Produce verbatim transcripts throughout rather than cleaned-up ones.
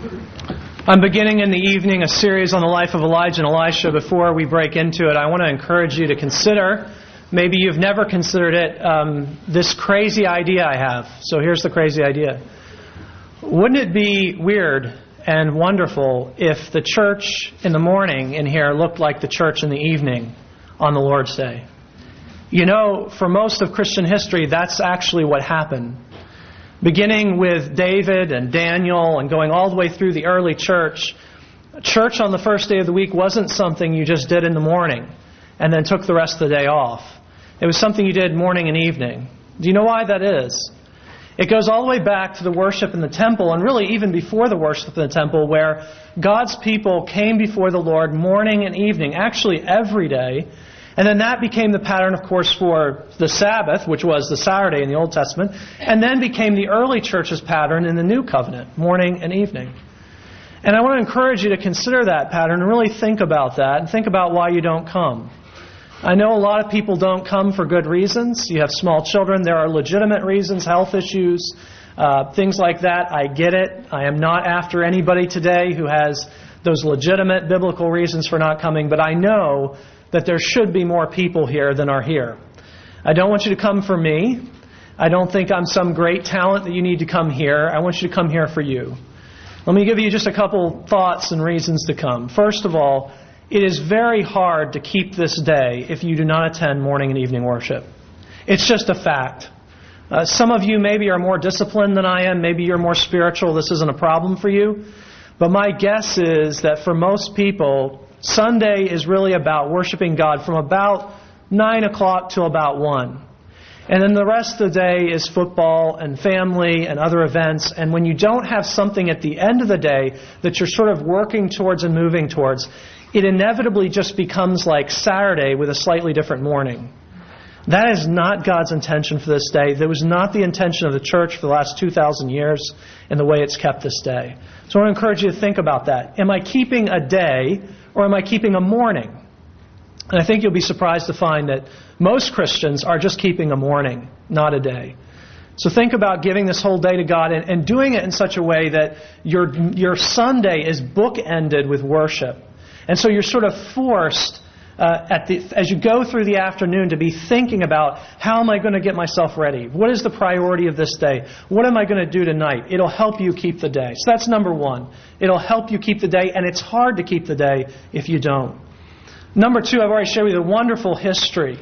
I'm beginning in the evening a series on the life of Elijah and Elisha. Before we break into it, I want to encourage you to consider, maybe you've never considered it, um, this crazy idea I have. So here's the crazy idea. Wouldn't it be weird and wonderful if the church in the morning in here looked like the church in the evening on the Lord's Day? You know, for most of Christian history, that's actually what happened. Beginning with David and Daniel and going all the way through the early church, church on the first day of the week wasn't something you just did in the morning and then took the rest of the day off. It was something you did morning and evening. Do you know why that is? It goes all the way back to the worship in the temple, and really even before the worship in the temple, where God's people came before the Lord morning and evening, actually every day. And then that became the pattern, of course, for the Sabbath, which was the Saturday in the Old Testament, and then became the early church's pattern in the New Covenant, morning and evening. And I want to encourage you to consider that pattern and really think about that and think about why you don't come. I know a lot of people don't come for good reasons. You have small children. There are legitimate reasons, health issues, uh, things like that. I get it. I am not after anybody today who has those legitimate biblical reasons for not coming, but I know that there should be more people here than are here. I don't want you to come for me. I don't think I'm some great talent that you need to come here. I want you to come here for you. Let me give you just a couple thoughts and reasons to come. First of all, it is very hard to keep this day if you do not attend morning and evening worship. It's just a fact. Uh, some of you maybe are more disciplined than I am. Maybe you're more spiritual. This isn't a problem for you. But my guess is that for most people, Sunday is really about worshiping God from about nine o'clock till about one. And then the rest of the day is football and family and other events. And when you don't have something at the end of the day that you're sort of working towards and moving towards, it inevitably just becomes like Saturday with a slightly different morning. That is not God's intention for this day. That was not the intention of the church for the last two thousand years in the way it's kept this day. So I want to encourage you to think about that. Am I keeping a day or am I keeping a morning? And I think you'll be surprised to find that most Christians are just keeping a morning, not a day. So think about giving this whole day to God and, and doing it in such a way that your your Sunday is bookended with worship. And so you're sort of forced uh, at the as you go through the afternoon to be thinking about, how am I going to get myself ready? What is the priority of this day? What am I going to do tonight? It'll help you keep the day. So that's number one. It'll help you keep the day, and it's hard to keep the day if you don't. Number two, I've already shared with you the wonderful history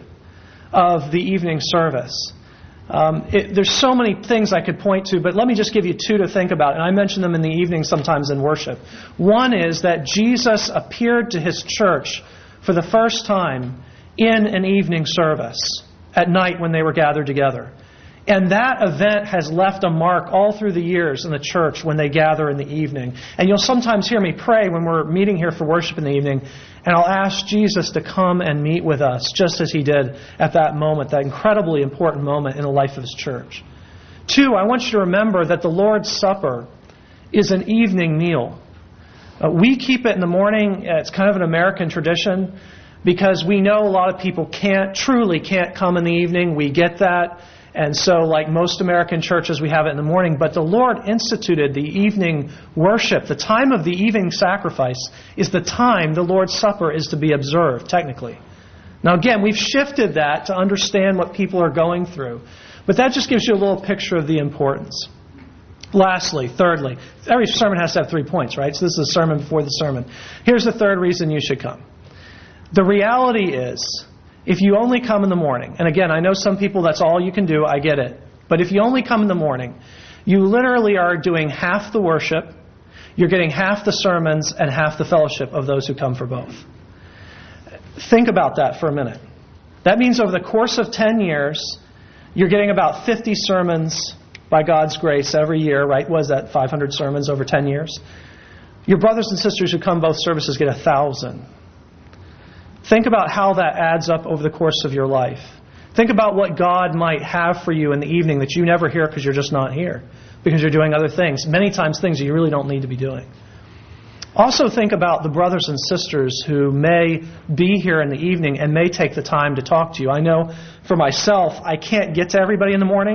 of the evening service. Um, it, there's so many things I could point to, but let me just give you two to think about. And I mention them in the evening sometimes in worship. One is that Jesus appeared to His church for the first time in an evening service at night when they were gathered together. And that event has left a mark all through the years in the church when they gather in the evening. And you'll sometimes hear me pray when we're meeting here for worship in the evening, and I'll ask Jesus to come and meet with us, just as He did at that moment, that incredibly important moment in the life of His church. Two, I want you to remember that the Lord's Supper is an evening meal. Uh, we keep it in the morning. It's kind of an American tradition because we know a lot of people can't, truly can't come in the evening. We get that. And so, like most American churches, we have it in the morning. But the Lord instituted the evening worship. The time of the evening sacrifice is the time the Lord's Supper is to be observed, technically. Now, again, we've shifted that to understand what people are going through. But that just gives you a little picture of the importance. Lastly, thirdly, every sermon has to have three points, right? So this is a sermon before the sermon. Here's the third reason you should come. The reality is, if you only come in the morning, and again, I know some people that's all you can do, I get it. But if you only come in the morning, you literally are doing half the worship, you're getting half the sermons, and half the fellowship of those who come for both. Think about that for a minute. That means over the course of ten years, you're getting about fifty sermons by God's grace every year, right? Was that five hundred sermons over ten years? Your brothers and sisters who come both services get one thousand. Think about how that adds up over the course of your life. Think about what God might have for you in the evening that you never hear because you're just not here, because you're doing other things, many times things that you really don't need to be doing. Also think about the brothers and sisters who may be here in the evening and may take the time to talk to you. I know for myself, I can't get to everybody in the morning.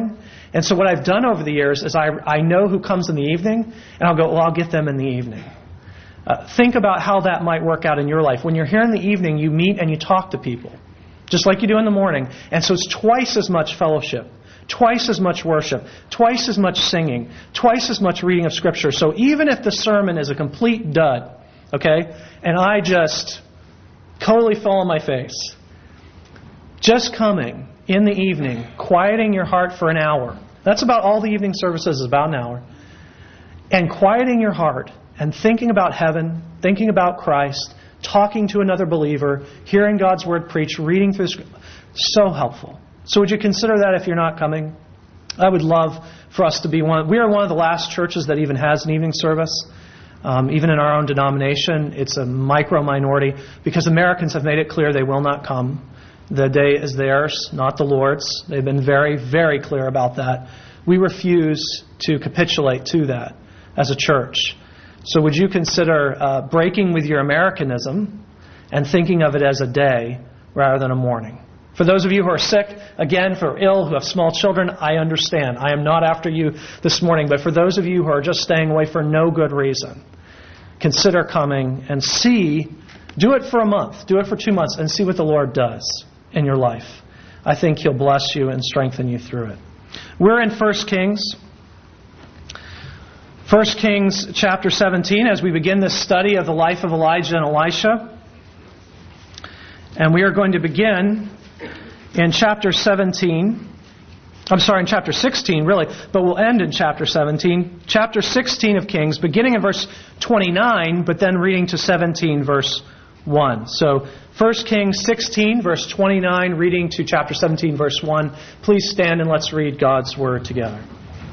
And so what I've done over the years is I, I know who comes in the evening, and I'll go, well, I'll get them in the evening. Uh, think about how that might work out in your life. When you're here in the evening, you meet and you talk to people, just like you do in the morning. And so it's twice as much fellowship, twice as much worship, twice as much singing, twice as much reading of Scripture. So even if the sermon is a complete dud, okay, and I just totally fall on my face, just coming in the evening, quieting your heart for an hour. That's about all the evening services is, about an hour. And quieting your heart and thinking about heaven, thinking about Christ, talking to another believer, hearing God's Word preached, reading through Scripture. So helpful. So would you consider that if you're not coming? I would love for us to be one. We are one of the last churches that even has an evening service. Um, even in our own denomination, it's a micro minority because Americans have made it clear they will not come. The day is theirs, not the Lord's. They've been very, very clear about that. We refuse to capitulate to that as a church. So would you consider uh, breaking with your Americanism and thinking of it as a day rather than a morning? For those of you who are sick, again, for ill, who have small children, I understand. I am not after you this morning. But for those of you who are just staying away for no good reason, consider coming and see, do it for a month, do it for two months, and see what the Lord does in your life. I think He'll bless you and strengthen you through it. We're in First Kings. First Kings chapter seventeen as we begin this study of the life of Elijah and Elisha. And we are going to begin in chapter seventeen. I'm sorry, in chapter sixteen, really, but we'll end in chapter seventeen. Chapter sixteen of Kings, beginning in verse twenty-nine, but then reading to seventeen, verse one. So, First Kings sixteen, verse twenty-nine, reading to chapter seventeen, verse one. Please stand and let's read God's Word together.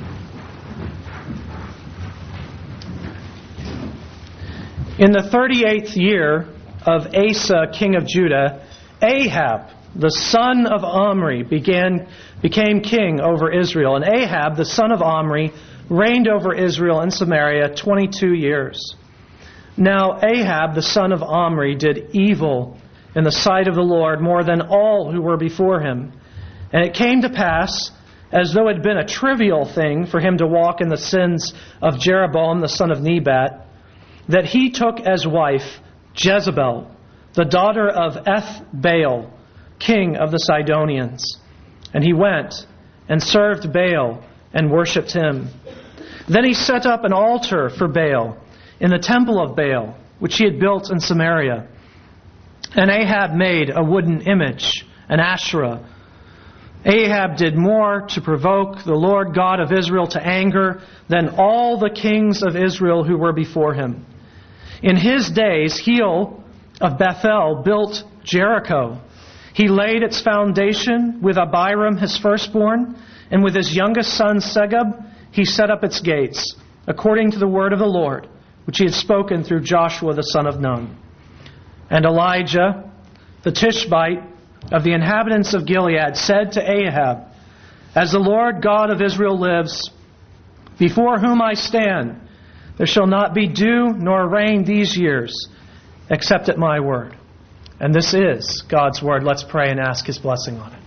In the thirty-eighth year of Asa, king of Judah, Ahab, the son of Omri, began became king over Israel. And Ahab, the son of Omri, reigned over Israel and Samaria twenty-two years. Now Ahab, the son of Omri, did evil in the sight of the Lord more than all who were before him. And it came to pass, as though it had been a trivial thing for him to walk in the sins of Jeroboam, the son of Nebat, that he took as wife Jezebel, the daughter of Ethbaal, king of the Sidonians. And he went and served Baal and worshipped him. Then he set up an altar for Baal in the temple of Baal, which he had built in Samaria. And Ahab made a wooden image, an Asherah. Ahab did more to provoke the Lord God of Israel to anger than all the kings of Israel who were before him. In his days, Hiel of Bethel built Jericho. He laid its foundation with Abiram his firstborn, and with his youngest son Segub he set up its gates, according to the word of the Lord, which he had spoken through Joshua the son of Nun. And Elijah, the Tishbite of the inhabitants of Gilead, said to Ahab, As the Lord God of Israel lives, before whom I stand, there shall not be dew nor rain these years, except at my word. And this is God's Word. Let's pray and ask His blessing on it.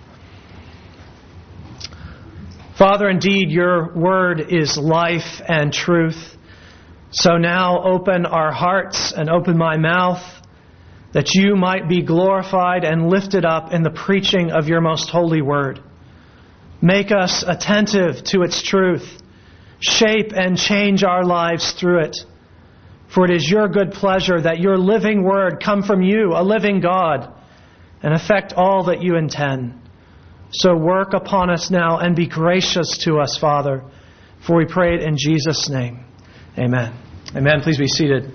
Father, indeed, Your Word is life and truth. So now open our hearts and open my mouth, that You might be glorified and lifted up in the preaching of Your most holy Word. Make us attentive to its truth. Shape and change our lives through it. For it is Your good pleasure that Your living Word come from You, a living God, and affect all that You intend. So work upon us now and be gracious to us, Father, for we pray it in Jesus' name. Amen. Amen. Please be seated.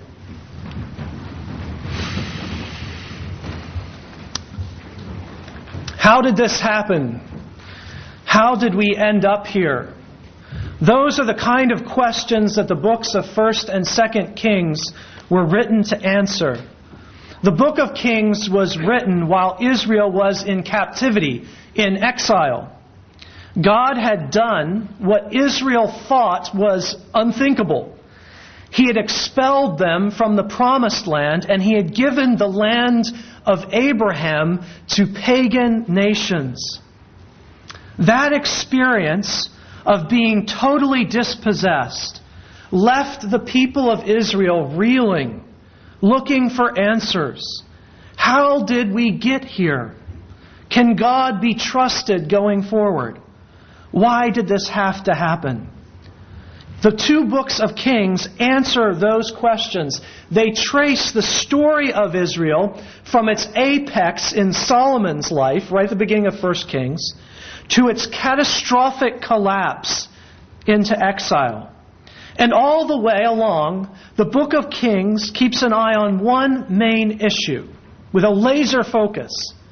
How did this happen? How did we end up here? Those are the kind of questions that the books of First and Second Kings were written to answer. The book of Kings was written while Israel was in captivity, in exile. God had done what Israel thought was unthinkable. He had expelled them from the promised land, and He had given the land of Abraham to pagan nations. That experience of being totally dispossessed left the people of Israel reeling, looking for answers. How did we get here? Can God be trusted going forward? Why did this have to happen? The two books of Kings answer those questions. They trace the story of Israel from its apex in Solomon's life, right at the beginning of First Kings, to its catastrophic collapse into exile. And all the way along, the book of Kings keeps an eye on one main issue with a laser focus.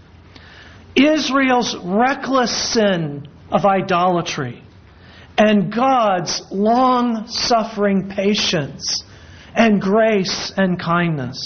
Israel's reckless sin of idolatry and God's long-suffering patience and grace and kindness.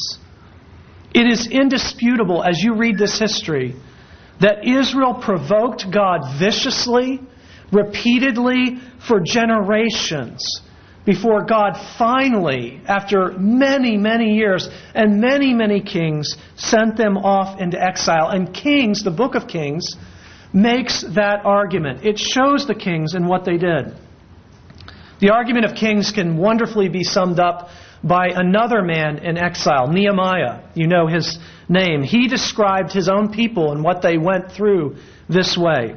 It is indisputable as you read this history that Israel provoked God viciously, repeatedly, for generations before God finally, after many, many years and many, many kings, sent them off into exile. And Kings, the book of Kings, makes that argument. It shows the kings and what they did. The argument of Kings can wonderfully be summed up by another man in exile, Nehemiah. You know his name. He described his own people and what they went through this way.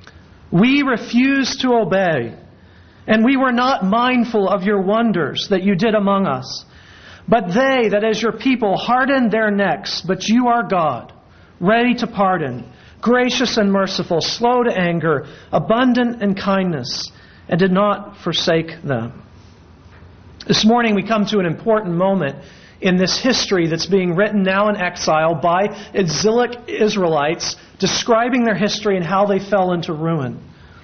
We refused to obey, and we were not mindful of your wonders that you did among us. But they, that is your people, hardened their necks. But you are God, ready to pardon, gracious and merciful, slow to anger, abundant in kindness, and did not forsake them. This morning we come to an important moment in this history that's being written now in exile by exilic Israelites, describing their history and how they fell into ruin.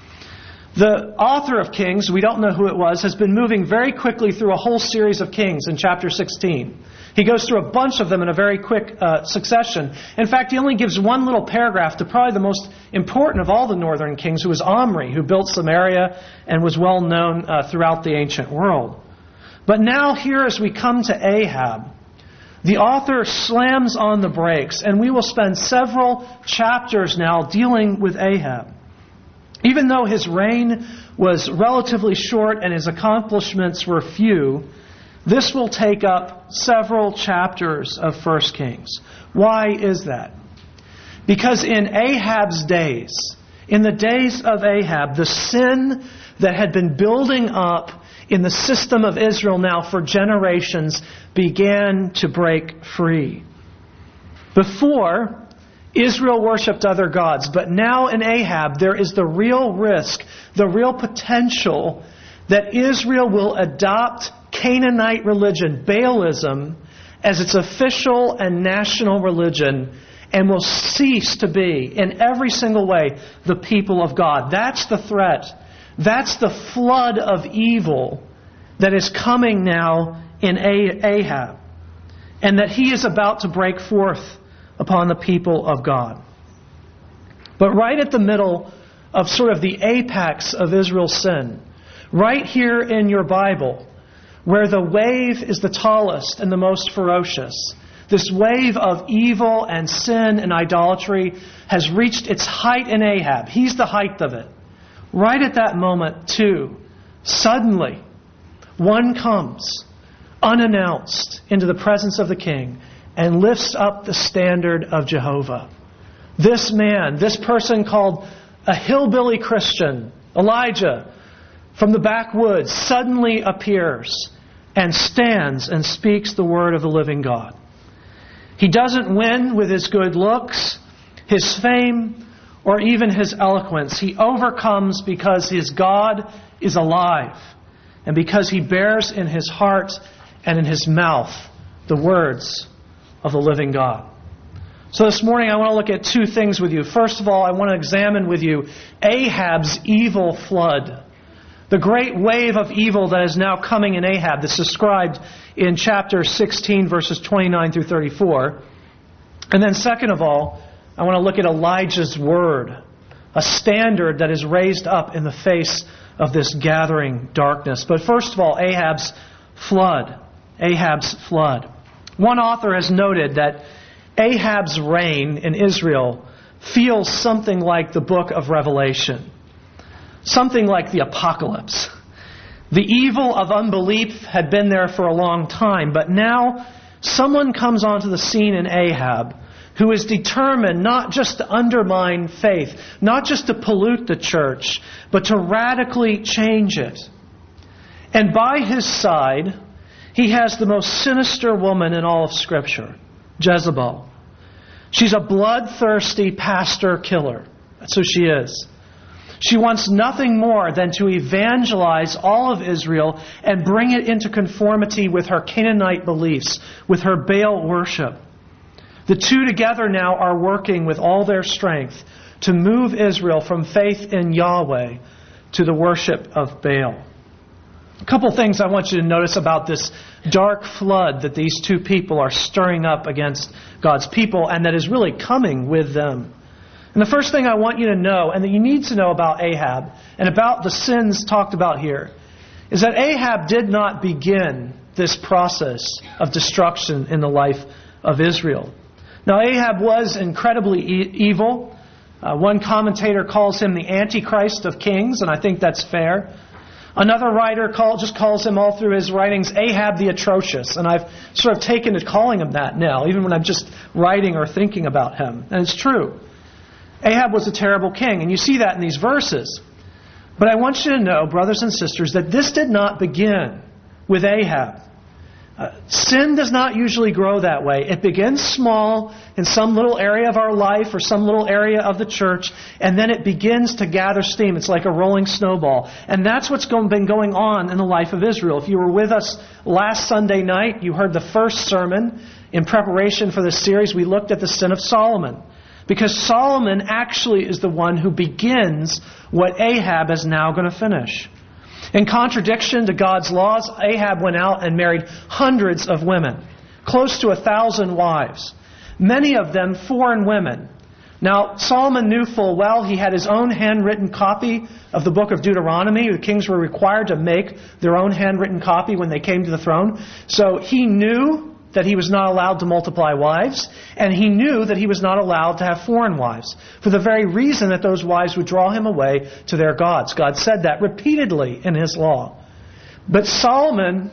The author of Kings, we don't know who it was, has been moving very quickly through a whole series of kings in chapter sixteen. He goes through a bunch of them in a very quick uh, succession. In fact, he only gives one little paragraph to probably the most important of all the northern kings, who was Omri, who built Samaria and was well known uh, throughout the ancient world. But now here as we come to Ahab, the author slams on the brakes, and we will spend several chapters now dealing with Ahab. Even though his reign was relatively short and his accomplishments were few, this will take up several chapters of First Kings. Why is that? Because in Ahab's days, in the days of Ahab, the sin that had been building up in the system of Israel now for generations began to break free. Before, Israel worshipped other gods, but now in Ahab there is the real risk, the real potential that Israel will adopt Canaanite religion, Baalism, as its official and national religion, and will cease to be, in every single way, the people of God. That's the threat. That's the flood of evil that is coming now in Ahab, and that he is about to break forth upon the people of God. But right at the middle of sort of the apex of Israel's sin, right here in your Bible, where the wave is the tallest and the most ferocious, this wave of evil and sin and idolatry has reached its height in Ahab. He's the height of it. Right at that moment, too, suddenly, one comes unannounced into the presence of the king and lifts up the standard of Jehovah. This man, this person called a hillbilly Christian, Elijah, from the backwoods, suddenly appears and stands and speaks the word of the living God. He doesn't win with his good looks, his fame, or even his eloquence. He overcomes because his God is alive, and because he bears in his heart and in his mouth the words of the living God. So this morning I want to look at two things with you. First of all, I want to examine with you Ahab's evil flood. The great wave of evil that is now coming in Ahab that's described in chapter sixteen, verses twenty-nine through thirty-four. And then second of all, I want to look at Elijah's word, a standard that is raised up in the face of this gathering darkness. But first of all, Ahab's flood. Ahab's flood. One author has noted that Ahab's reign in Israel feels something like the book of Revelation. something like the apocalypse. The evil of unbelief had been there for a long time, but now someone comes onto the scene in Ahab who is determined not just to undermine faith, not just to pollute the church, but to radically change it. And by his side, he has the most sinister woman in all of Scripture, Jezebel. She's a bloodthirsty pastor killer. That's who she is. She wants nothing more than to evangelize all of Israel and bring it into conformity with her Canaanite beliefs, with her Baal worship. The two together now are working with all their strength to move Israel from faith in Yahweh to the worship of Baal. A couple things I want you to notice about this dark flood that these two people are stirring up against God's people and that is really coming with them. And the first thing I want you to know, and that you need to know about Ahab, and about the sins talked about here, is that Ahab did not begin this process of destruction in the life of Israel. Now, Ahab was incredibly e- evil. Uh, one commentator calls him the Antichrist of kings, and I think that's fair. Another writer call, just calls him all through his writings Ahab the Atrocious, and I've sort of taken to calling him that now, even when I'm just writing or thinking about him. And it's true. Ahab was a terrible king, and you see that in these verses. But I want you to know, brothers and sisters, that this did not begin with Ahab. Uh, sin does not usually grow that way. It begins small in some little area of our life or some little area of the church, and then it begins to gather steam. It's like a rolling snowball. And that's what's going, been going on in the life of Israel. If you were with us last Sunday night, you heard the first sermon in preparation for this series. We looked at the sin of Solomon. Because Solomon actually is the one who begins what Ahab is now going to finish. In contradiction to God's laws, Ahab went out and married hundreds of women, close to a thousand wives, many of them foreign women. Now, Solomon knew full well he had his own handwritten copy of the book of Deuteronomy. The kings were required to make their own handwritten copy when they came to the throne. So he knew that he was not allowed to multiply wives, and he knew that he was not allowed to have foreign wives, for the very reason that those wives would draw him away to their gods. God said that repeatedly in His law. But Solomon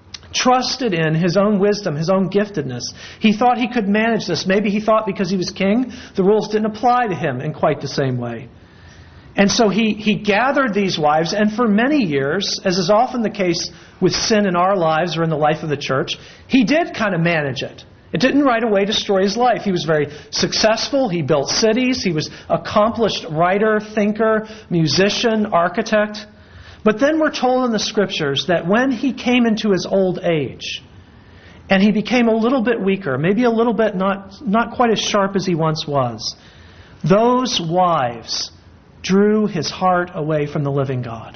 trusted in his own wisdom, his own giftedness. He thought he could manage this. Maybe he thought because he was king, the rules didn't apply to him in quite the same way. And so he, he gathered these wives, and for many years, as is often the case with sin in our lives or in the life of the church, he did kind of manage it. It didn't right away destroy his life. He was very successful. He built cities. He was an accomplished writer, thinker, musician, architect. But then we're told in the Scriptures that when he came into his old age, and he became a little bit weaker, maybe a little bit not, not quite as sharp as he once was, those wives drew his heart away from the living God.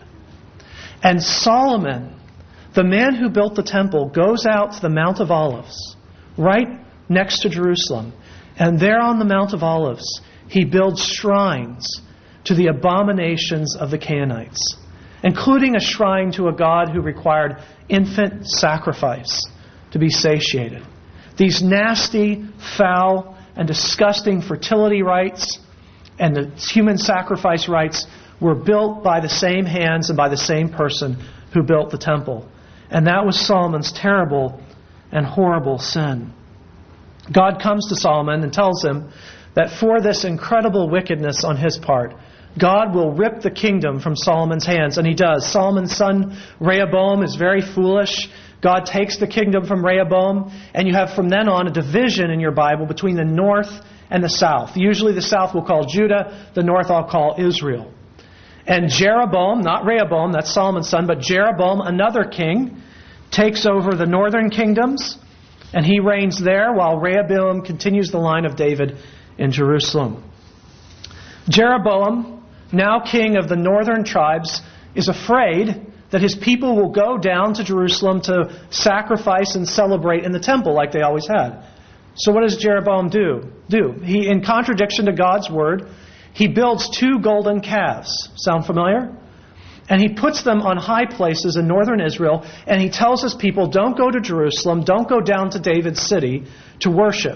And Solomon, the man who built the temple, goes out to the Mount of Olives, right next to Jerusalem. And there on the Mount of Olives, he builds shrines to the abominations of the Canaanites, including a shrine to a God who required infant sacrifice to be satiated. These nasty, foul, and disgusting fertility rites and the human sacrifice rites were built by the same hands and by the same person who built the temple. And that was Solomon's terrible and horrible sin. God comes to Solomon and tells him that for this incredible wickedness on his part, God will rip the kingdom from Solomon's hands. And He does. Solomon's son Rehoboam is very foolish. God takes the kingdom from Rehoboam, and you have from then on a division in your Bible between the north and the south. Usually the south will call Judah, the north I'll call Israel. And Jeroboam, not Rehoboam, that's Solomon's son, but Jeroboam, another king, takes over the northern kingdoms, and he reigns there while Rehoboam continues the line of David in Jerusalem. Jeroboam, now king of the northern tribes, is afraid that his people will go down to Jerusalem to sacrifice and celebrate in the temple like they always had. So what does Jeroboam do? Do he, in contradiction to God's word, he builds two golden calves. Sound familiar? And he puts them on high places in northern Israel, and he tells his people, don't go to Jerusalem, don't go down to David's city to worship.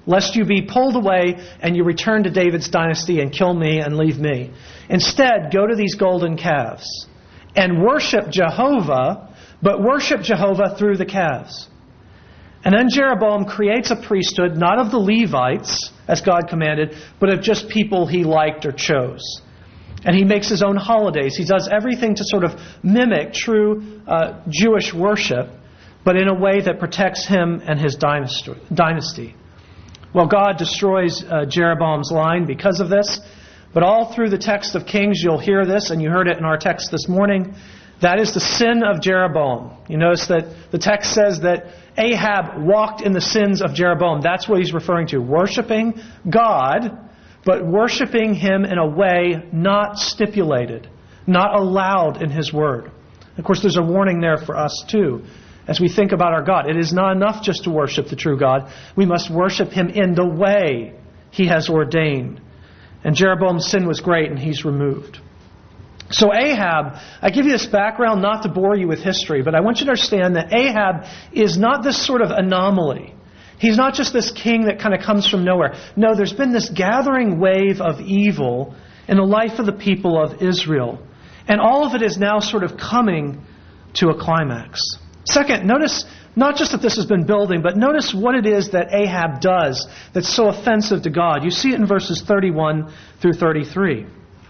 lest you be pulled away and you return to David's dynasty and kill me and leave me. Instead, go to these golden calves and worship Jehovah, but worship Jehovah through the calves. And then Jeroboam creates a priesthood, not of the Levites, as God commanded, but of just people he liked or chose. And he makes his own holidays. He does everything to sort of mimic true uh, Jewish worship, but in a way that protects him and his dynasty. Well, God destroys uh, Jeroboam's line because of this. But all through the text of Kings, you'll hear this, and you heard it in our text this morning. That is the sin of Jeroboam. You notice that the text says that Ahab walked in the sins of Jeroboam. That's what he's referring to. Worshiping God, but worshiping Him in a way not stipulated, not allowed in His Word. Of course, there's a warning there for us too, as we think about our God. It is not enough just to worship the true God. We must worship Him in the way He has ordained. And Jeroboam's sin was great, and he's removed. So Ahab, I give you this background not to bore you with history, but I want you to understand that Ahab is not this sort of anomaly. He's not just this king that kind of comes from nowhere. No, there's been this gathering wave of evil in the life of the people of Israel. And all of it is now sort of coming to a climax. Second, notice not just that this has been building, but notice what it is that Ahab does that's so offensive to God. You see it in verses thirty-one through thirty-three.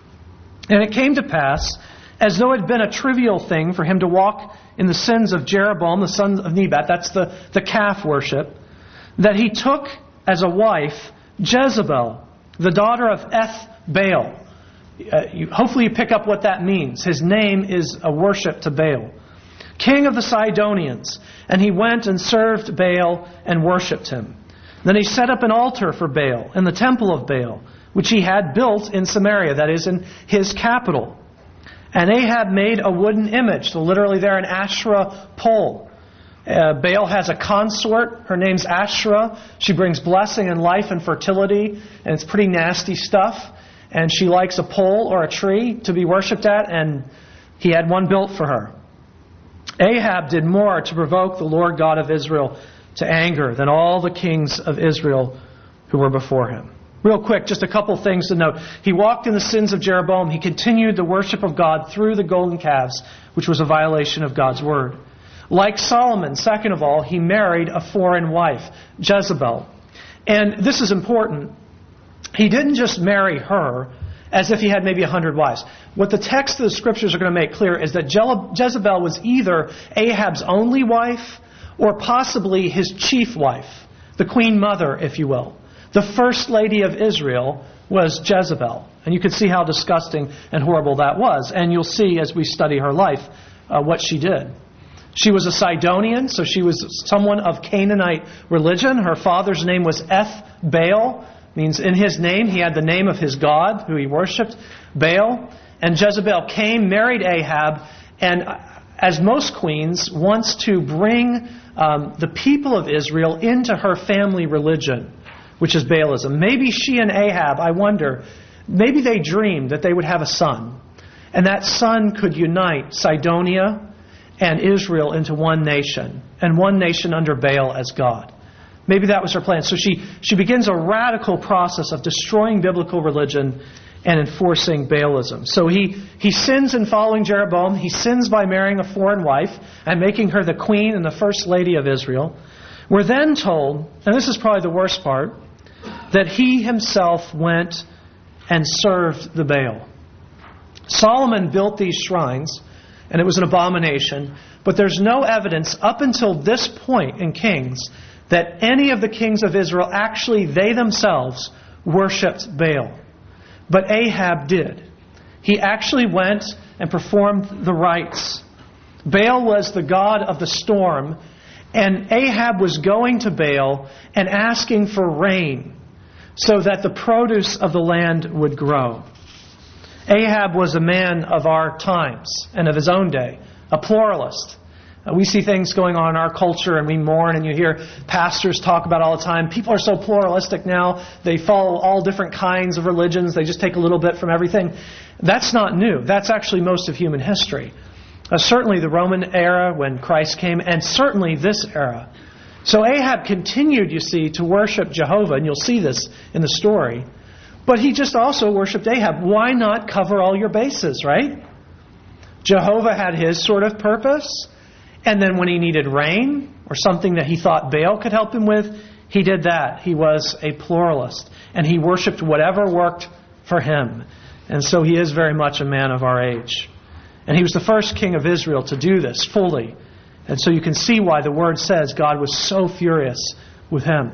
And it came to pass, as though it had been a trivial thing for him to walk in the sins of Jeroboam, the son of Nebat, that's the, the calf worship, that he took as a wife Jezebel, the daughter of Eth-Baal. Uh, you, hopefully you pick up what that means. His name is a worship to Baal. King of the Sidonians. And he went and served Baal and worshipped him. Then he set up an altar for Baal in the temple of Baal, which he had built in Samaria, that is, in his capital. And Ahab made a wooden image, so literally there an Asherah pole. Uh, Baal has a consort. Her name's Asherah. She brings blessing and life and fertility, and it's pretty nasty stuff. And she likes a pole or a tree to be worshipped at, and he had one built for her. Ahab did more to provoke the Lord God of Israel to anger than all the kings of Israel who were before him. Real quick, just a couple things to note. He walked in the sins of Jeroboam. He continued the worship of God through the golden calves, which was a violation of God's word. Like Solomon, second of all, he married a foreign wife, Jezebel. And this is important. He didn't just marry her as if he had maybe a hundred wives. What the text of the Scriptures are going to make clear is that Jezebel was either Ahab's only wife or possibly his chief wife, the queen mother, if you will. The first lady of Israel was Jezebel. And you can see how disgusting and horrible that was. And you'll see as we study her life uh, what she did. She was a Sidonian, so she was someone of Canaanite religion. Her father's name was Eth-Baal. Means in his name he had the name of his god, who he worshipped, Baal. And Jezebel came, married Ahab, and as most queens, wants to bring um, the people of Israel into her family religion, which is Baalism. Maybe she and Ahab, I wonder, maybe they dreamed that they would have a son. And that son could unite Sidonia and Israel into one nation, and one nation under Baal as God. Maybe that was her plan. So she, she begins a radical process of destroying biblical religion and enforcing Baalism. So he, he sins in following Jeroboam. He sins by marrying a foreign wife and making her the queen and the first lady of Israel. We're then told, and this is probably the worst part, that he himself went and served the Baal. Solomon built these shrines, and it was an abomination, but there's no evidence up until this point in Kings that any of the kings of Israel actually, they themselves, worshipped Baal. But Ahab did. He actually went and performed the rites. Baal was the god of the storm, and Ahab was going to Baal and asking for rain so that the produce of the land would grow. Ahab was a man of our times and of his own day, a pluralist. We see things going on in our culture and we mourn, and you hear pastors talk about all the time. People are so pluralistic now. They follow all different kinds of religions. They just take a little bit from everything. That's not new. That's actually most of human history. Uh, certainly the Roman era when Christ came, and certainly this era. So Ahab continued, you see, to worship Jehovah, and you'll see this in the story. But he just also worshipped Ahab. Why not cover all your bases, right? Jehovah had his sort of purpose, and then when he needed rain or something that he thought Baal could help him with, he did that. He was a pluralist, and he worshipped whatever worked for him. And so he is very much a man of our age. And he was the first king of Israel to do this fully. And so you can see why the word says God was so furious with him.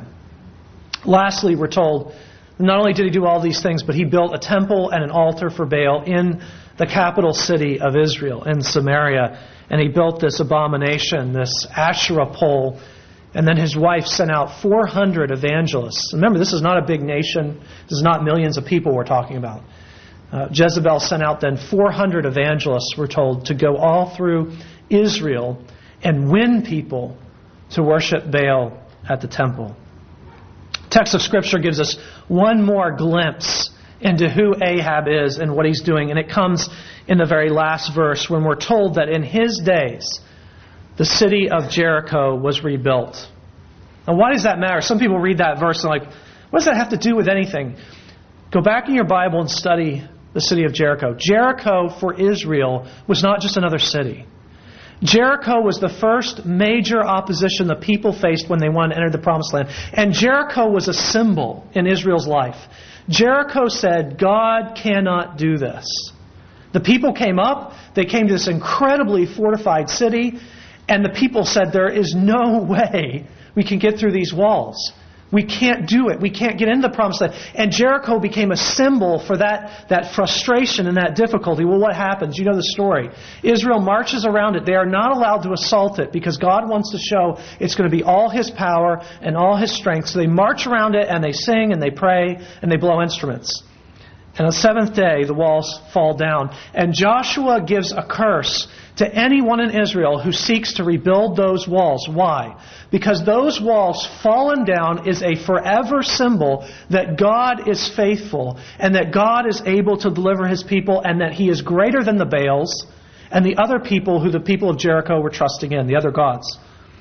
Lastly, we're told, not only did he do all these things, but he built a temple and an altar for Baal in the capital city of Israel, in Samaria. And he built this abomination, this Asherah pole. And then his wife sent out four hundred evangelists. Remember, this is not a big nation. This is not millions of people we're talking about. Uh, Jezebel sent out then four hundred evangelists, we're told, to go all through Israel and win people to worship Baal at the temple. The text of Scripture gives us one more glimpse into who Ahab is and what he's doing. And it comes in the very last verse when we're told that in his days, the city of Jericho was rebuilt. Now, why does that matter? Some people read that verse and are like, what does that have to do with anything? Go back in your Bible and study the city of Jericho. Jericho for Israel was not just another city. Jericho was the first major opposition the people faced when they wanted to enter the Promised Land. And Jericho was a symbol in Israel's life. Jericho said, God cannot do this. The people came up, they came to this incredibly fortified city, and the people said, there is no way we can get through these walls. We can't do it. We can't get into the Promised Land. And Jericho became a symbol for that, that frustration and that difficulty. Well, what happens? You know the story. Israel marches around it. They are not allowed to assault it because God wants to show it's going to be all His power and all His strength. So they march around it and they sing and they pray and they blow instruments. And on the seventh day, the walls fall down. And Joshua gives a curse to anyone in Israel who seeks to rebuild those walls. Why? Because those walls fallen down is a forever symbol that God is faithful and that God is able to deliver His people and that He is greater than the Baals and the other people who the people of Jericho were trusting in, the other gods.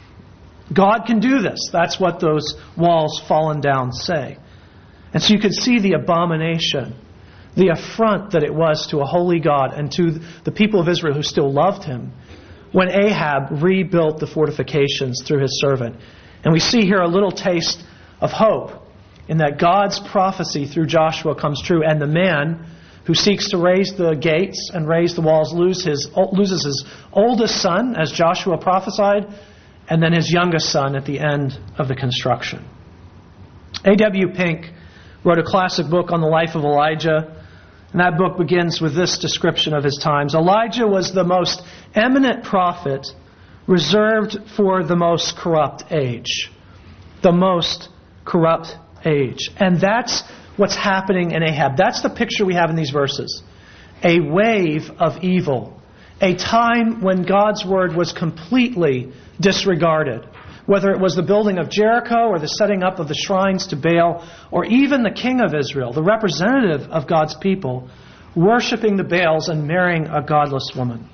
God can do this. That's what those walls fallen down say. And so you can see the abomination, the affront that it was to a holy God and to the people of Israel who still loved Him when Ahab rebuilt the fortifications through his servant. And we see here a little taste of hope in that God's prophecy through Joshua comes true, and the man who seeks to raise the gates and raise the walls lose his, loses his oldest son, as Joshua prophesied, and then his youngest son at the end of the construction. A W Pink wrote a classic book on the life of Elijah. And that book begins with this description of his times. Elijah was the most eminent prophet reserved for the most corrupt age. The most corrupt age. And that's what's happening in Ahab. That's the picture we have in these verses. A wave of evil. A time when God's word was completely disregarded. Whether it was the building of Jericho or the setting up of the shrines to Baal, or even the king of Israel, the representative of God's people, worshiping the Baals and marrying a godless woman.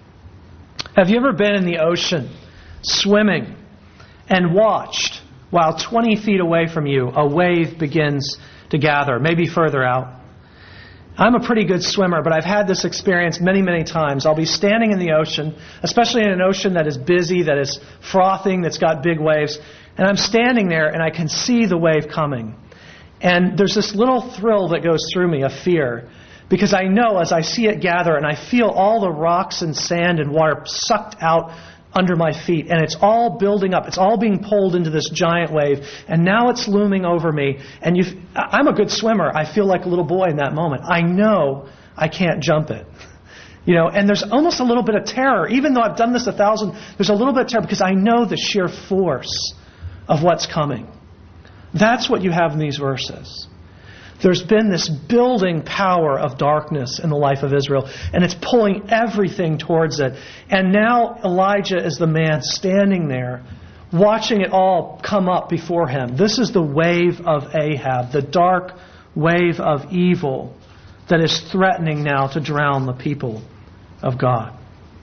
Have you ever been in the ocean, swimming, and watched while twenty feet away from you a wave begins to gather, maybe further out? I'm a pretty good swimmer, but I've had this experience many, many times. I'll be standing in the ocean, especially in an ocean that is busy, that is frothing, that's got big waves. And I'm standing there and I can see the wave coming. And there's this little thrill that goes through me of fear. Because I know as I see it gather and I feel all the rocks and sand and water sucked out under my feet, and it's all building up. It's all being pulled into this giant wave, and now it's looming over me. And you, I'm a good swimmer. I feel like a little boy in that moment. I know I can't jump it. You know, and there's almost a little bit of terror. Even though I've done this a thousand, there's a little bit of terror because I know the sheer force of what's coming. That's what you have in these verses. There's been this building power of darkness in the life of Israel, and it's pulling everything towards it. And now Elijah is the man standing there, watching it all come up before him. This is the wave of Ahab, the dark wave of evil that is threatening now to drown the people of God.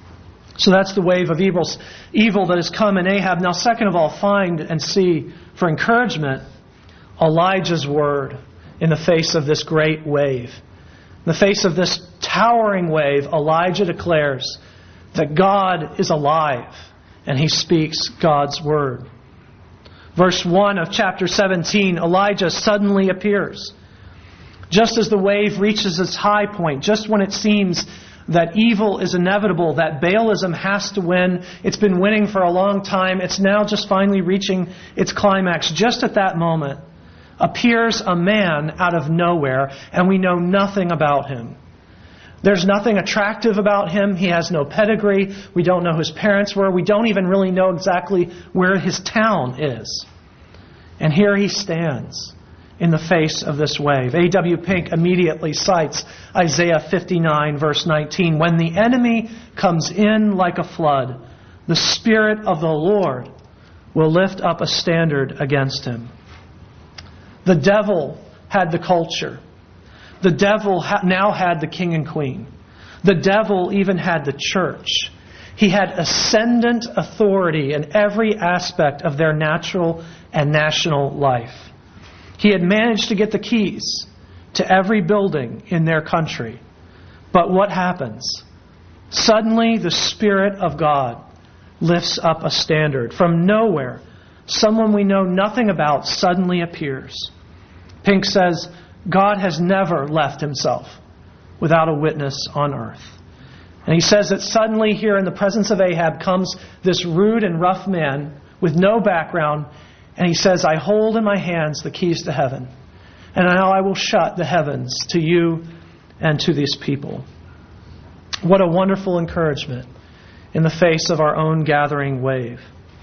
So that's the wave of evil, evil that has come in Ahab. Now, second of all, find and see for encouragement Elijah's word in the face of this great wave. In the face of this towering wave, Elijah declares that God is alive, and he speaks God's word. Verse one of chapter seventeen, Elijah suddenly appears. Just as the wave reaches its high point, just when it seems that evil is inevitable, that Baalism has to win, it's been winning for a long time, it's now just finally reaching its climax. Just at that moment, appears a man out of nowhere, and we know nothing about him. There's nothing attractive about him. He has no pedigree. We don't know who his parents were. We don't even really know exactly where his town is. And here he stands in the face of this wave. A W Pink immediately cites Isaiah fifty-nine, verse nineteen. When the enemy comes in like a flood, the Spirit of the Lord will lift up a standard against him. The devil had the culture. The devil ha- now had the king and queen. The devil even had the church. He had ascendant authority in every aspect of their natural and national life. He had managed to get the keys to every building in their country. But what happens? Suddenly the Spirit of God lifts up a standard. From nowhere, someone we know nothing about suddenly appears. Pink says, God has never left himself without a witness on earth. And he says that suddenly here in the presence of Ahab comes this rude and rough man with no background. And he says, I hold in my hands the keys to heaven. And now I will shut the heavens to you and to these people. What a wonderful encouragement in the face of our own gathering wave.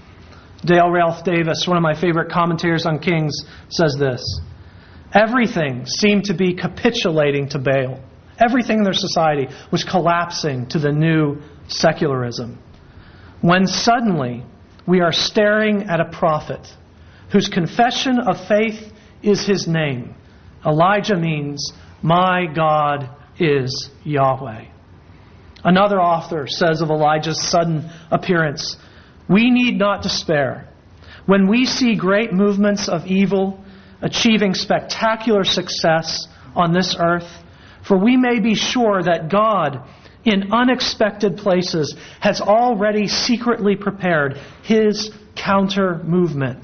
Dale Ralph Davis, one of my favorite commentators on Kings, says this. Everything seemed to be capitulating to Baal. Everything in their society was collapsing to the new secularism. When suddenly we are staring at a prophet whose confession of faith is his name. Elijah means, my God is Yahweh. Another author says of Elijah's sudden appearance, we need not despair. When we see great movements of evil achieving spectacular success on this earth, for we may be sure that God, in unexpected places, has already secretly prepared his counter movement.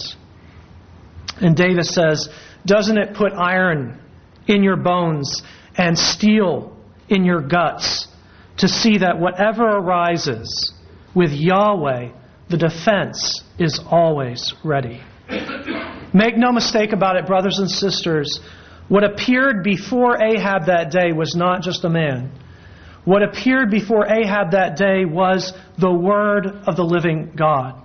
And Davis says, doesn't it put iron in your bones and steel in your guts to see that whatever arises with Yahweh, the defense is always ready? Make no mistake about it, brothers and sisters. What appeared before Ahab that day was not just a man. What appeared before Ahab that day was the word of the living God.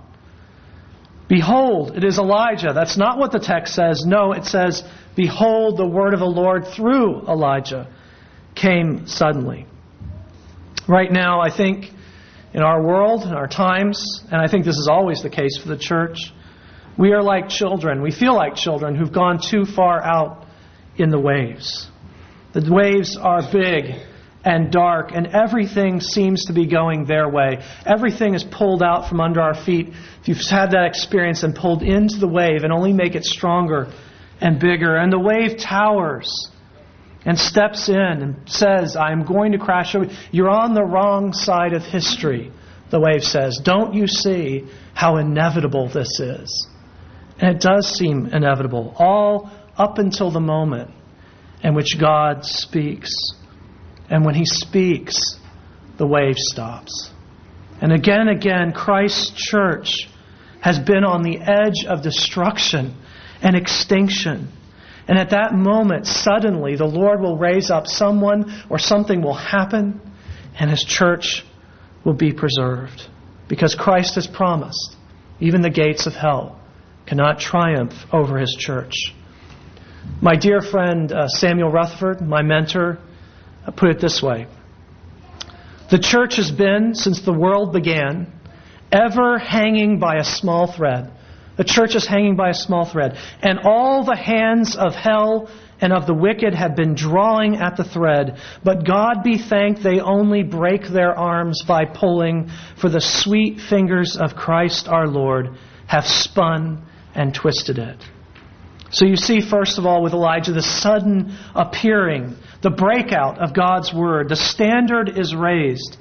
Behold, it is Elijah. That's not what the text says. No, it says, behold, the word of the Lord through Elijah came suddenly. Right now, I think in our world, in our times, and I think this is always the case for the church, we are like children. We feel like children who've gone too far out in the waves. The waves are big and dark, and everything seems to be going their way. Everything is pulled out from under our feet. If you've had that experience and pulled into the wave and only make it stronger and bigger, and the wave towers and steps in and says, I'm going to crash over. You're on the wrong side of history, the wave says. Don't you see how inevitable this is? And it does seem inevitable, all up until the moment in which God speaks. And when He speaks, the wave stops. And again and again, Christ's church has been on the edge of destruction and extinction. And at that moment, suddenly, the Lord will raise up someone or something will happen and His church will be preserved. Because Christ has promised, even the gates of hell cannot triumph over His church. My dear friend uh, Samuel Rutherford, my mentor, uh, put it this way. The church has been, since the world began, ever hanging by a small thread. The church is hanging by a small thread. And all the hands of hell and of the wicked have been drawing at the thread. But God be thanked, they only break their arms by pulling, for the sweet fingers of Christ our Lord have spun and twisted it. So you see, first of all, with Elijah, the sudden appearing, the breakout of God's Word. The standard is raised.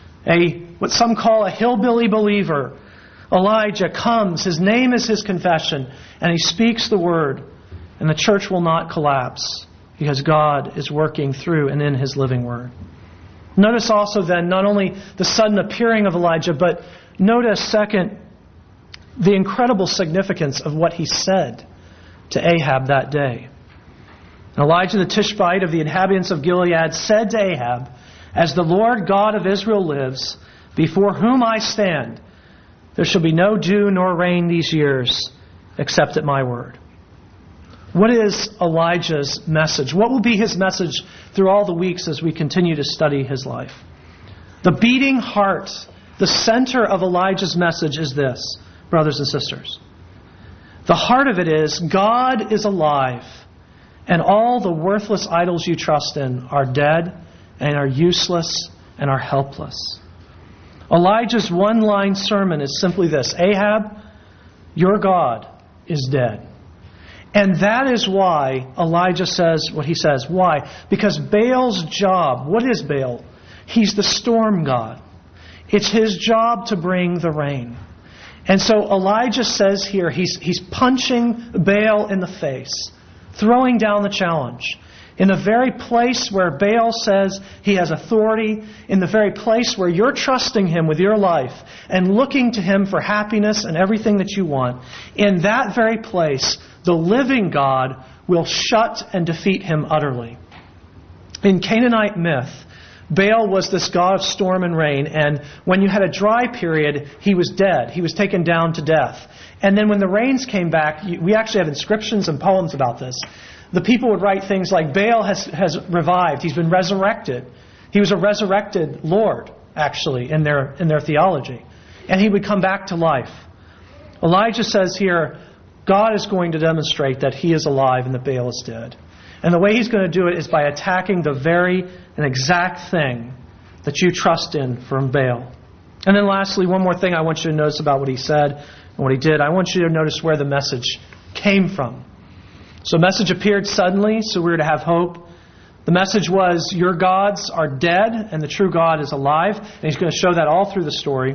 A what some call a hillbilly believer, Elijah, comes. His name is his confession, and he speaks the Word. And the church will not collapse because God is working through and in His living Word. Notice also then not only the sudden appearing of Elijah, but notice, second, the incredible significance of what he said to Ahab that day. Elijah the Tishbite of the inhabitants of Gilead said to Ahab, "As the Lord God of Israel lives, before whom I stand, there shall be no dew nor rain these years, except at my word." What is Elijah's message? What will be his message through all the weeks as we continue to study his life? The beating heart, the center of Elijah's message is this, brothers and sisters. The heart of it is, God is alive, and all the worthless idols you trust in are dead and are useless and are helpless. Elijah's one-line sermon is simply this: Ahab, your God is dead. And that is why Elijah says what he says. Why? Because Baal's job, what is Baal? He's the storm god. It's his job to bring the rain. And so Elijah says here, he's, he's punching Baal in the face, throwing down the challenge. In the very place where Baal says he has authority, in the very place where you're trusting him with your life and looking to him for happiness and everything that you want, in that very place, the living God will shut and defeat him utterly. In Canaanite myth, Baal was this god of storm and rain, and when you had a dry period, he was dead. He was taken down to death. And then when the rains came back, we actually have inscriptions and poems about this. The people would write things like, Baal has, has revived. He's been resurrected. He was a resurrected Lord, actually, in their, in their theology. And he would come back to life. Elijah says here, God is going to demonstrate that he is alive and that Baal is dead. And the way he's going to do it is by attacking the very and exact thing that you trust in from Baal. And then lastly, one more thing I want you to notice about what he said and what he did. I want you to notice where the message came from. So the message appeared suddenly, so we were to have hope. The message was, your gods are dead and the true God is alive. And he's going to show that all through the story.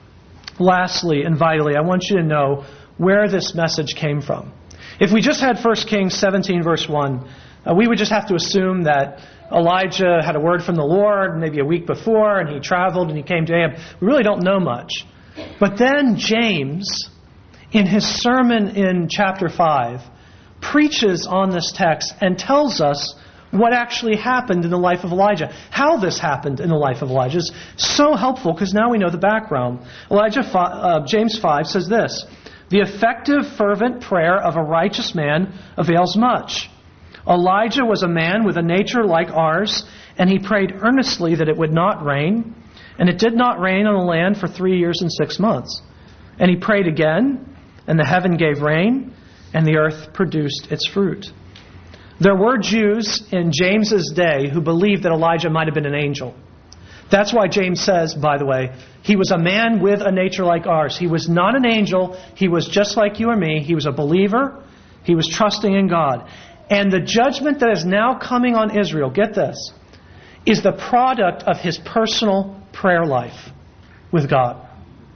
Lastly and vitally, I want you to know where this message came from. If we just had First Kings seventeen verse one, uh, we would just have to assume that Elijah had a word from the Lord maybe a week before and he traveled and he came to Ahab. We really don't know much. But then James, in his sermon in chapter five, preaches on this text and tells us what actually happened in the life of Elijah. How this happened in the life of Elijah is so helpful because now we know the background. Elijah, uh, James five says this: the effective, fervent prayer of a righteous man avails much. Elijah was a man with a nature like ours, and he prayed earnestly that it would not rain. And it did not rain on the land for three years and six months. And he prayed again, and the heaven gave rain, and the earth produced its fruit. There were Jews in James's day who believed that Elijah might have been an angel. That's why James says, by the way, he was a man with a nature like ours. He was not an angel. He was just like you or me. He was a believer. He was trusting in God. And the judgment that is now coming on Israel, get this, is the product of his personal prayer life with God.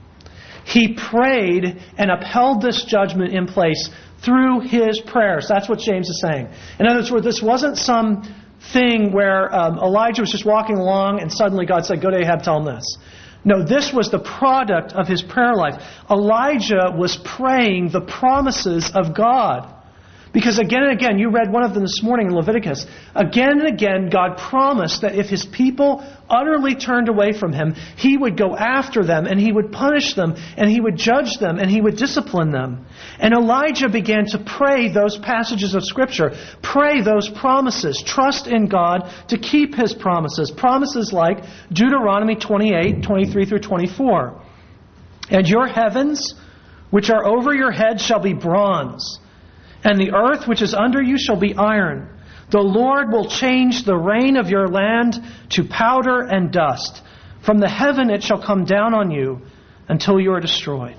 He prayed and upheld this judgment in place through his prayers. That's what James is saying. In other words, this wasn't some thing where um, Elijah was just walking along and suddenly God said, go to Ahab, tell him this. No, this was the product of his prayer life. Elijah was praying the promises of God. Because again and again, you read one of them this morning in Leviticus, again and again God promised that if his people utterly turned away from him, he would go after them and he would punish them and he would judge them and he would discipline them. And Elijah began to pray those passages of Scripture, pray those promises, trust in God to keep his promises. Promises like Deuteronomy twenty-eight, twenty-three through twenty-four. And your heavens, which are over your head, shall be bronze, and the earth which is under you shall be iron. The Lord will change the rain of your land to powder and dust. From the heaven it shall come down on you until you are destroyed.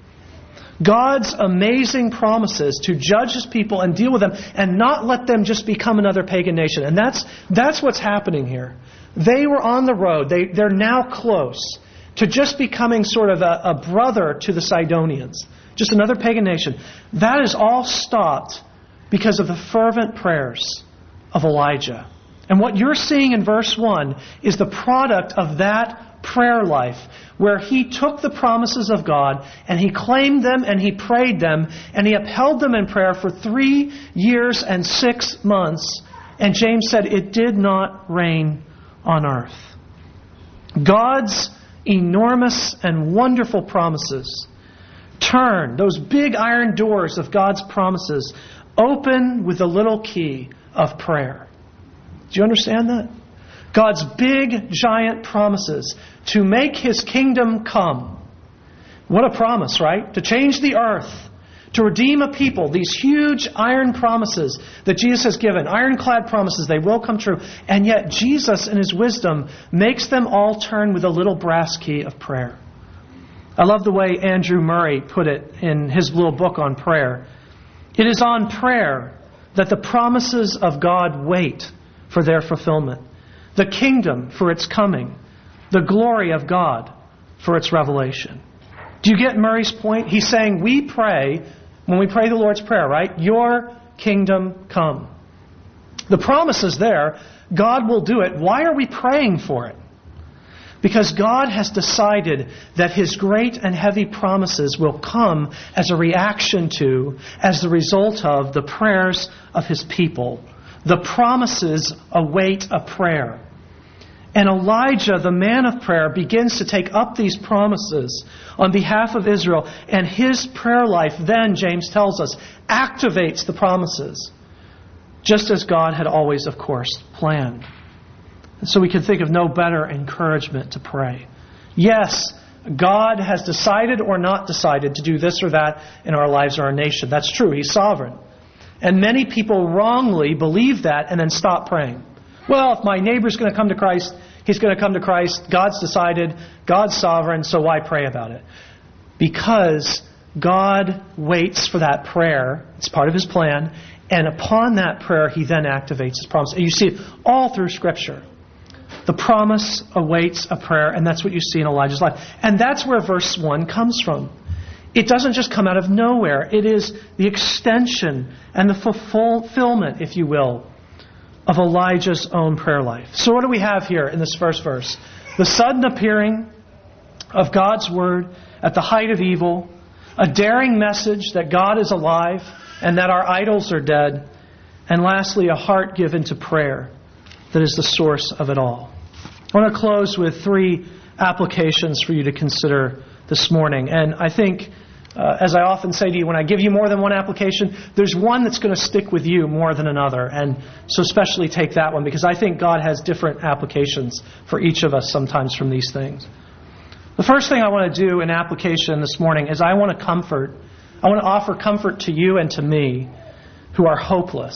God's amazing promises to judge His people and deal with them and not let them just become another pagan nation. And that's that's what's happening here. They were on the road. They, they're now close to just becoming sort of a, a brother to the Sidonians. Just another pagan nation. That is all stopped because of the fervent prayers of Elijah. And what you're seeing in verse one is the product of that prayer life, where he took the promises of God and he claimed them and he prayed them and he upheld them in prayer for three years and six months. And James said it did not rain on earth. God's enormous and wonderful promises turn, those big iron doors of God's promises, open with a little key of prayer. Do you understand that? God's big, giant promises to make His kingdom come. What a promise, right? To change the earth, to redeem a people. These huge iron promises that Jesus has given, ironclad promises, they will come true. And yet Jesus, in His wisdom, makes them all turn with a little brass key of prayer. I love the way Andrew Murray put it in his little book on prayer. It is on prayer that the promises of God wait for their fulfillment. The kingdom for its coming. The glory of God for its revelation. Do you get Murray's point? He's saying we pray, when we pray the Lord's Prayer, right? Your kingdom come. The promise is there. God will do it. Why are we praying for it? Because God has decided that His great and heavy promises will come as a reaction to, as the result of, the prayers of His people. The promises await a prayer. And Elijah, the man of prayer, begins to take up these promises on behalf of Israel. And his prayer life then, James tells us, activates the promises. Just as God had always, of course, planned. And so we can think of no better encouragement to pray. Yes, God has decided or not decided to do this or that in our lives or our nation. That's true. He's sovereign. And many people wrongly believe that and then stop praying. Well, if my neighbor's going to come to Christ, he's going to come to Christ. God's decided. God's sovereign, so why pray about it? Because God waits for that prayer. It's part of His plan. And upon that prayer, He then activates His promise. And you see it all through Scripture. The promise awaits a prayer, and that's what you see in Elijah's life. And that's where verse one comes from. It doesn't just come out of nowhere. It is the extension and the fulfillment, if you will, of Elijah's own prayer life. So what do we have here in this first verse? The sudden appearing of God's Word at the height of evil, a daring message that God is alive and that our idols are dead, and lastly, a heart given to prayer that is the source of it all. I want to close with three applications for you to consider this morning. And I think, uh, as I often say to you, when I give you more than one application, there's one that's going to stick with you more than another. And so especially take that one, because I think God has different applications for each of us sometimes from these things. The first thing I want to do in application this morning is I want to comfort. I want to offer comfort to you and to me who are hopeless.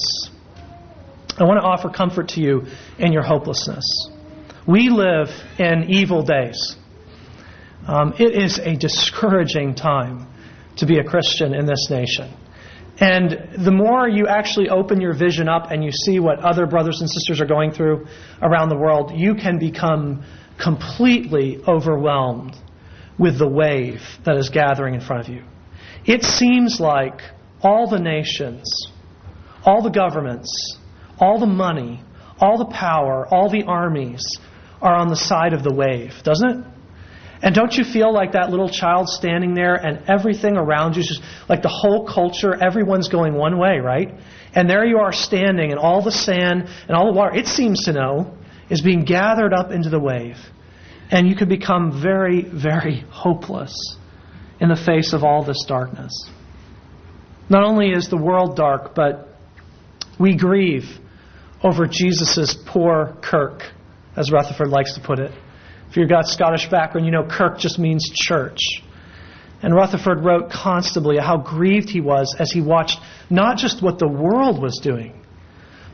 I want to offer comfort to you in your hopelessness. We live in evil days. Um, it is a discouraging time to be a Christian in this nation. And the more you actually open your vision up and you see what other brothers and sisters are going through around the world, you can become completely overwhelmed with the wave that is gathering in front of you. It seems like all the nations, all the governments, all the money, all the power, all the armies are on the side of the wave, doesn't it? And don't you feel like that little child standing there and everything around you is just like the whole culture, everyone's going one way, right? And there you are standing and all the sand and all the water, it seems to know, is being gathered up into the wave. And you could become very, very hopeless in the face of all this darkness. Not only is the world dark, but we grieve over Jesus' poor Kirk, as Rutherford likes to put it. If you've got Scottish background, you know Kirk just means church. And Rutherford wrote constantly how grieved he was as he watched not just what the world was doing,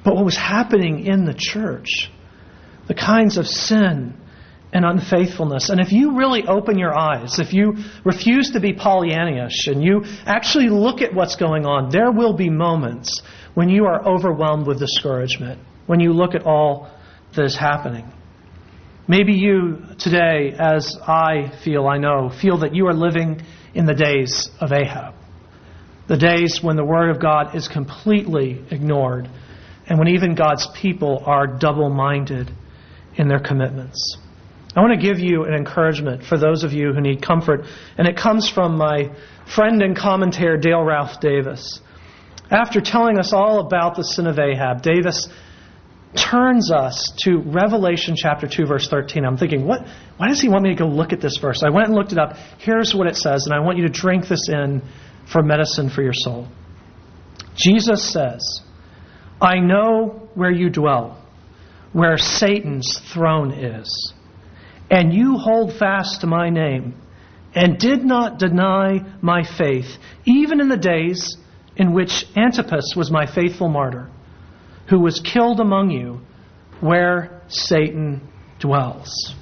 but what was happening in the church, the kinds of sin and unfaithfulness. And if you really open your eyes, if you refuse to be Pollyannish and you actually look at what's going on, there will be moments when you are overwhelmed with discouragement, when you look at all that is happening. Maybe you today, as I feel, I know, feel that you are living in the days of Ahab. The days when the Word of God is completely ignored and when even God's people are double-minded in their commitments. I want to give you an encouragement for those of you who need comfort, and it comes from my friend and commentator Dale Ralph Davis. After telling us all about the sin of Ahab, Davis turns us to Revelation chapter two, verse thirteen. I'm thinking, what? Why does he want me to go look at this verse? I went and looked it up. Here's what it says, and I want you to drink this in for medicine for your soul. Jesus says, I know where you dwell, where Satan's throne is, and you hold fast to my name, and did not deny my faith, even in the days in which Antipas was my faithful martyr, who was killed among you, where Satan dwells.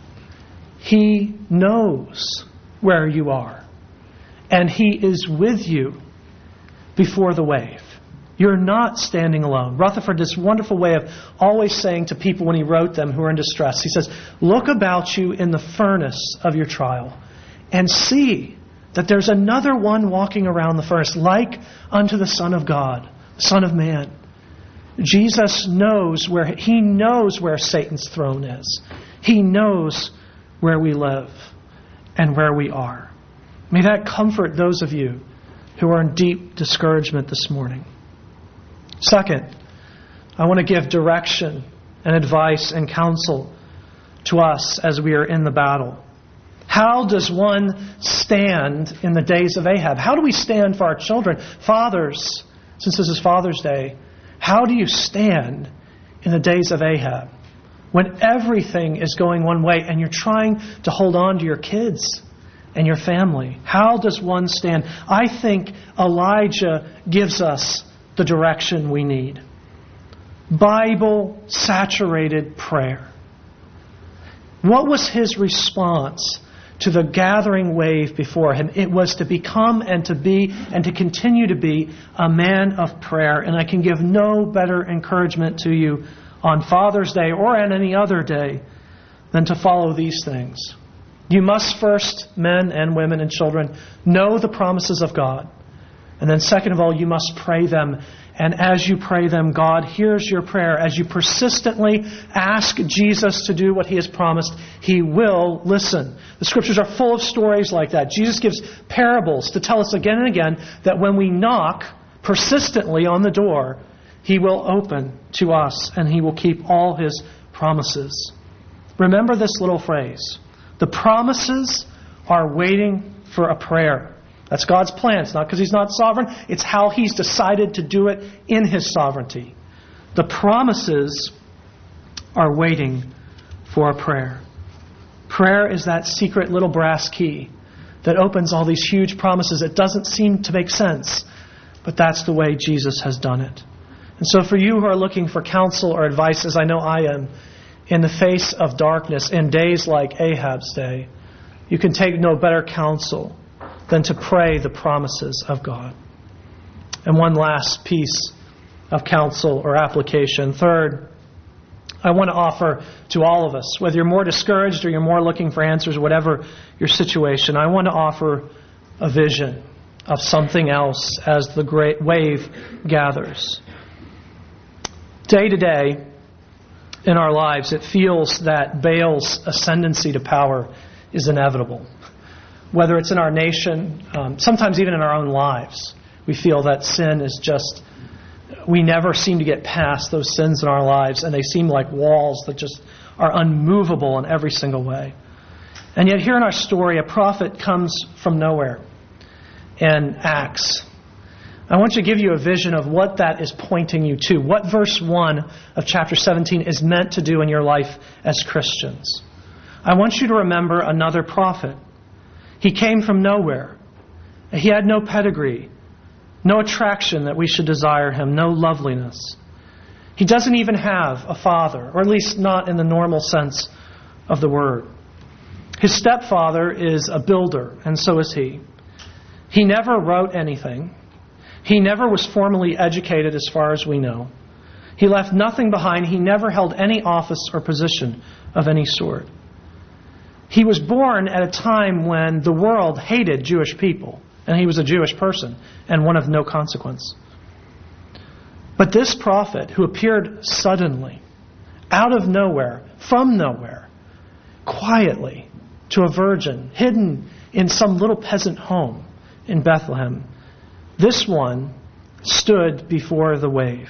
He knows where you are, and He is with you before the wave. You're not standing alone. Rutherford, this wonderful way of always saying to people when he wrote them who are in distress, he says, look about you in the furnace of your trial and see that there's another one walking around the furnace, like unto the Son of God, Son of Man. Jesus knows where, He knows where Satan's throne is. He knows where we live and where we are. May that comfort those of you who are in deep discouragement this morning. Second, I want to give direction and advice and counsel to us as we are in the battle. How does one stand in the days of Ahab? How do we stand for our children? Fathers, since this is Father's Day, how do you stand in the days of Ahab when everything is going one way and you're trying to hold on to your kids and your family? How does one stand? I think Elijah gives us the direction we need. Bible-saturated prayer. What was his response to the gathering wave before him? It was to become and to be and to continue to be a man of prayer. And I can give no better encouragement to you on Father's Day or on any other day than to follow these things. You must first, men and women and children, know the promises of God. And then second of all, you must pray them. And as you pray them, God hears your prayer. As you persistently ask Jesus to do what He has promised, He will listen. The Scriptures are full of stories like that. Jesus gives parables to tell us again and again that when we knock persistently on the door, He will open to us and He will keep all His promises. Remember this little phrase. The promises are waiting for a prayer. That's God's plan. It's not because He's not sovereign. It's how He's decided to do it in His sovereignty. The promises are waiting for a prayer. Prayer is that secret little brass key that opens all these huge promises. It doesn't seem to make sense, but that's the way Jesus has done it. And so for you who are looking for counsel or advice, as I know I am, in the face of darkness, in days like Ahab's day, you can take no better counsel than to pray the promises of God. And one last piece of counsel or application. Third, I want to offer to all of us, whether you're more discouraged or you're more looking for answers, whatever your situation, I want to offer a vision of something else as the great wave gathers. Day to day in our lives, it feels that Baal's ascendancy to power is inevitable. Whether it's in our nation, um, sometimes even in our own lives, we feel that sin is just, we never seem to get past those sins in our lives, and they seem like walls that just are unmovable in every single way. And yet here in our story, a prophet comes from nowhere and acts. I want to give you a vision of what that is pointing you to, what verse one of chapter seventeen is meant to do in your life as Christians. I want you to remember another prophet. He came from nowhere. He had no pedigree, no attraction that we should desire him, no loveliness. He doesn't even have a father, or at least not in the normal sense of the word. His stepfather is a builder, and so is he. He never wrote anything. He never was formally educated as far as we know. He left nothing behind. He never held any office or position of any sort. He was born at a time when the world hated Jewish people, and he was a Jewish person, and one of no consequence. But this prophet, who appeared suddenly, out of nowhere, from nowhere, quietly, to a virgin, hidden in some little peasant home in Bethlehem, this one stood before the wave.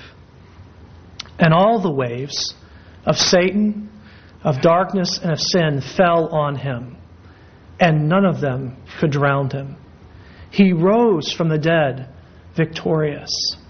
And all the waves of Satan, of darkness, and of sin fell on him, and none of them could drown him. He rose from the dead victorious.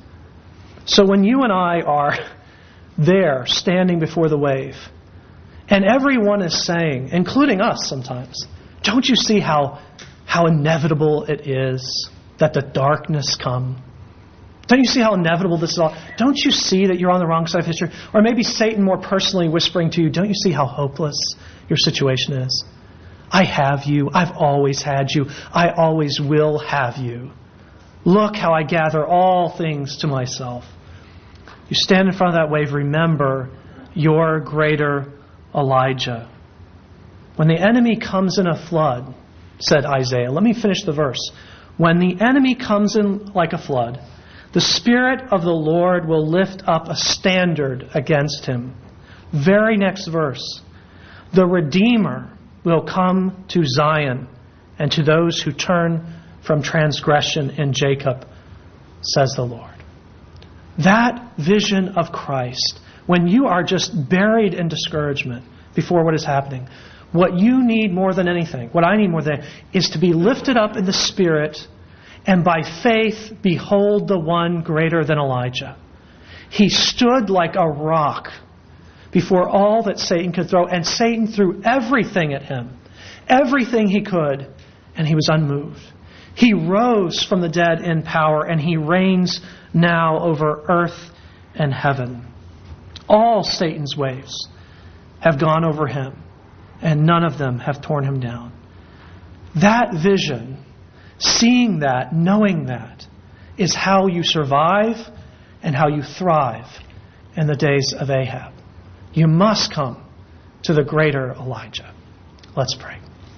So when you and I are there, standing before the wave, and everyone is saying, including us sometimes, don't you see how, how inevitable it is that the darkness come? Don't you see how inevitable this is all? Don't you see that you're on the wrong side of history? Or maybe Satan more personally whispering to you, don't you see how hopeless your situation is? I have you. I've always had you. I always will have you. Look how I gather all things to myself. You stand in front of that wave, remember your greater Elijah. When the enemy comes in a flood, said Isaiah. Let me finish the verse. When the enemy comes in like a flood, the Spirit of the Lord will lift up a standard against him. Very next verse. The Redeemer will come to Zion and to those who turn from transgression in Jacob, says the Lord. That vision of Christ, when you are just buried in discouragement before what is happening, what you need more than anything, what I need more than anything, is to be lifted up in the Spirit and by faith behold the one greater than Elijah. He stood like a rock before all that Satan could throw, and Satan threw everything at him, everything he could, and he was unmoved. He rose from the dead in power, and he reigns now over earth and heaven. All Satan's waves have gone over him, and none of them have torn him down. That vision, seeing that, knowing that, is how you survive and how you thrive in the days of Ahab. You must come to the greater Elijah. Let's pray.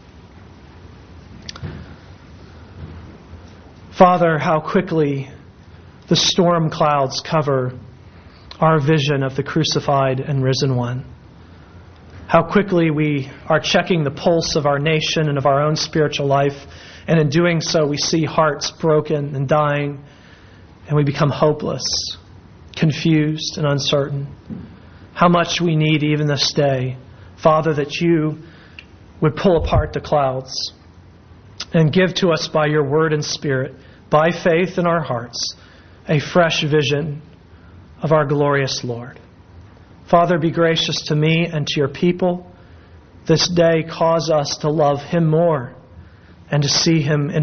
Father, how quickly the storm clouds cover our vision of the crucified and risen one. How quickly we are checking the pulse of our nation and of our own spiritual life, and in doing so we see hearts broken and dying, and we become hopeless, confused, and uncertain. How much we need even this day, Father, that you would pull apart the clouds and give to us by your word and Spirit, by faith in our hearts, a fresh vision of our glorious Lord. Father, be gracious to me and to your people. This day cause us to love him more and to see him in